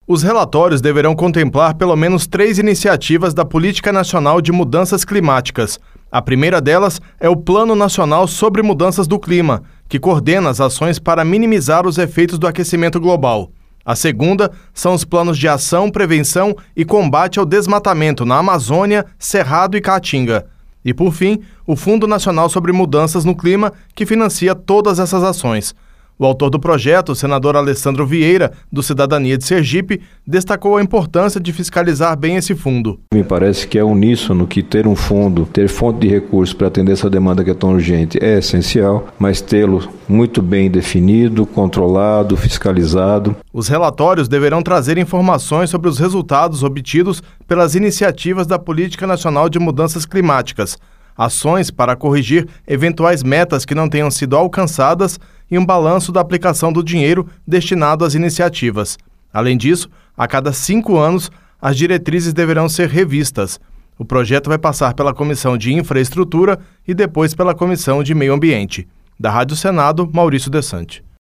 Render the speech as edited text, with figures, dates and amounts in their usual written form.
Os relatórios deverão contemplar pelo menos 3 iniciativas da Política Nacional de Mudanças Climáticas. A primeira delas é o Plano Nacional sobre Mudanças do Clima, que coordena as ações para minimizar os efeitos do aquecimento global. A segunda são os planos de ação, prevenção e combate ao desmatamento na Amazônia, Cerrado e Caatinga. E, por fim, o Fundo Nacional sobre Mudanças no Clima, que financia todas essas ações. O autor do projeto, o senador Alessandro Vieira, do Cidadania de Sergipe, destacou a importância de fiscalizar bem esse fundo. Me parece que é uníssono que ter um fundo, ter fonte de recursos para atender essa demanda que é tão urgente é essencial, mas tê-lo muito bem definido, controlado, fiscalizado. Os relatórios deverão trazer informações sobre os resultados obtidos pelas iniciativas da Política Nacional de Mudanças Climáticas, ações para corrigir eventuais metas que não tenham sido alcançadas e um balanço da aplicação do dinheiro destinado às iniciativas. Além disso, a cada 5 anos, as diretrizes deverão ser revistas. O projeto vai passar pela Comissão de Infraestrutura e depois pela Comissão de Meio Ambiente. Da Rádio Senado, Maurício Desante.